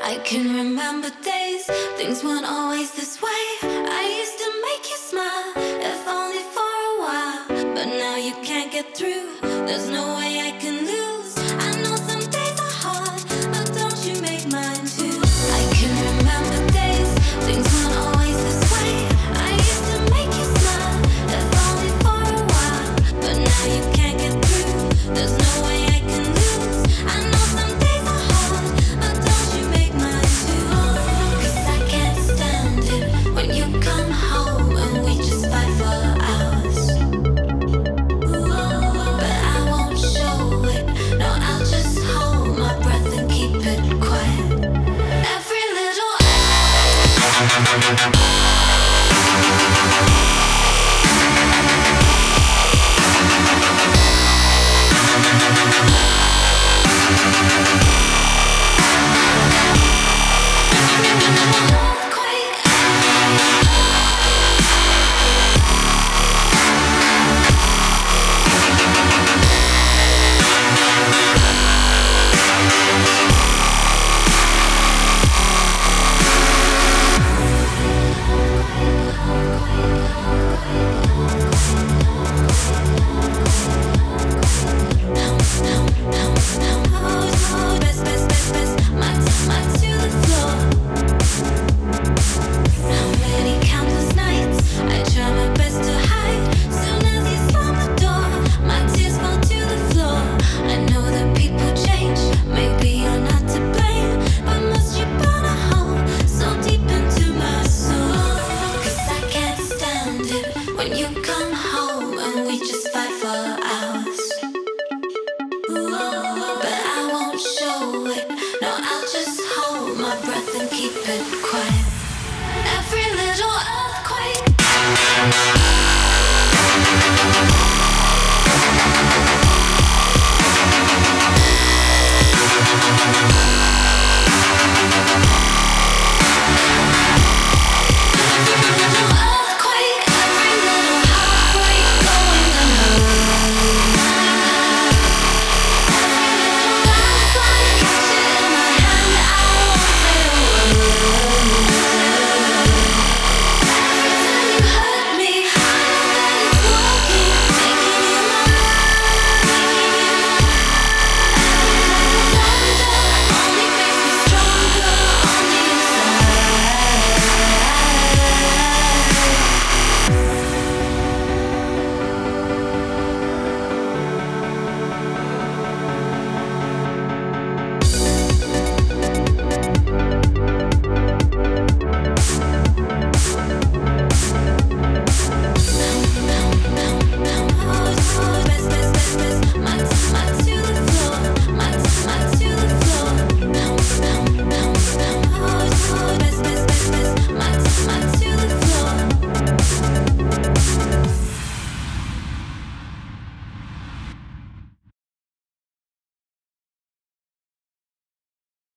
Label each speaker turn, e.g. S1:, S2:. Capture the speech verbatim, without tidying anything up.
S1: I can remember days, things weren't always this way. I used to make you smile, if only for a while. But now you can't get through, there's no way I can lose. I know some days are hard, but don't you make mine too. I can remember days, things weren't always this way. I used to make you smile, if only for a while. But now you can't get through, there's no way I can lose. I know some days are hard, but don't you make mine too. 'Cause I can't stand it when you come home and we just fight for hours. But I won't show it, no, I'll just hold my breath and keep it quiet. Every little keep it quiet. Every little earthquake.